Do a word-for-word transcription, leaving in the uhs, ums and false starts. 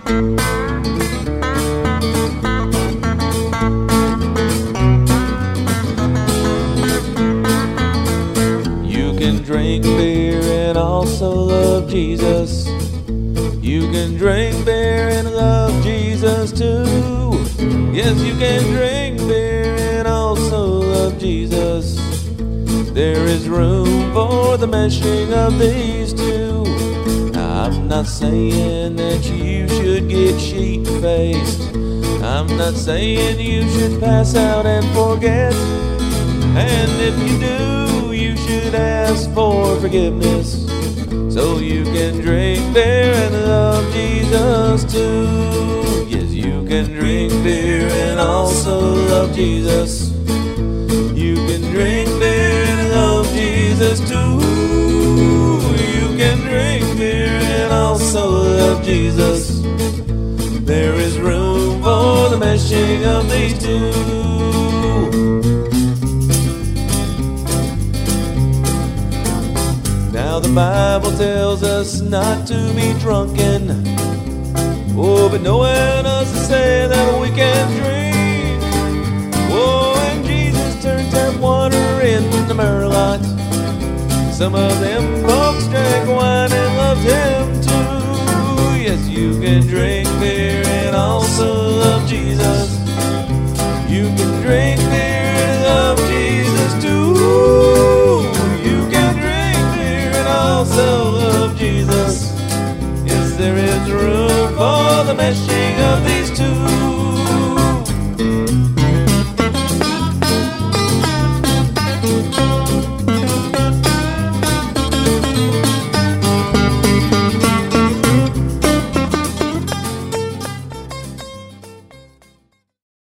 You can drink beer and also love Jesus. You can drink beer and love Jesus too. Yes, you can drink beer and also love Jesus. There is room for the meshing of these two. I'm not saying that you should get sheep-faced. I'm not saying you should pass out and forget. And if you do, you should ask for forgiveness, so you can drink beer and love Jesus too. Yes, you can drink beer and also love Jesus. You can drink beer and love Jesus too. You can drink beer and also love Jesus. There is room for the meshing of these two. Now the Bible tells us not to be drunken. Oh, but no one else to say that we can drink. Oh, and Jesus turned tap water into Merlot. Some of them folks drank wine and loved him too. Yes, you can drink beer and also love Jesus. You can drink beer and love Jesus too. You can drink beer and also love Jesus. Yes, there is room